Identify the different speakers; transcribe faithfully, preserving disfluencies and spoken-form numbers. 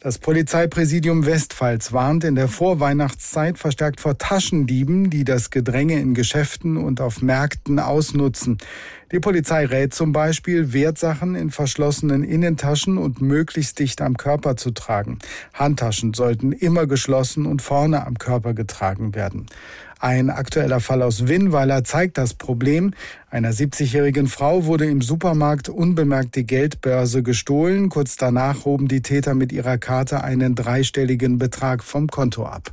Speaker 1: Das Polizeipräsidium Westpfalz warnt in der Vorweihnachtszeit verstärkt vor Taschendieben, die das Gedränge in Geschäften und auf Märkten ausnutzen. Die Polizei rät zum Beispiel, Wertsachen in verschlossenen Innentaschen und möglichst dicht am Körper zu tragen. Handtaschen sollten immer geschlossen und vorne am Körper getragen werden. Ein aktueller Fall aus Winnweiler zeigt das Problem. Einer siebzigjährigen Frau wurde im Supermarkt unbemerkt die Geldbörse gestohlen. Kurz danach hoben die Täter mit ihrer Karte einen dreistelligen Betrag vom Konto ab.